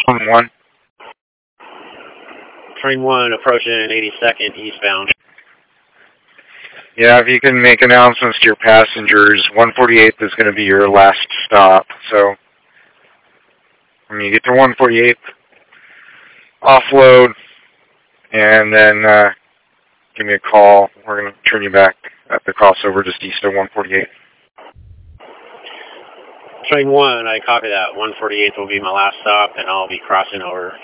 1. Train 1 approaching 82nd eastbound. Yeah, if you can make announcements to your passengers, 148th is going to be your last stop. So when you get to 148th, offload, and then give me a call. We're going to turn you back at the crossover just east of 148th. Train 1, I copy that. 148th will be my last stop, and I'll be crossing over.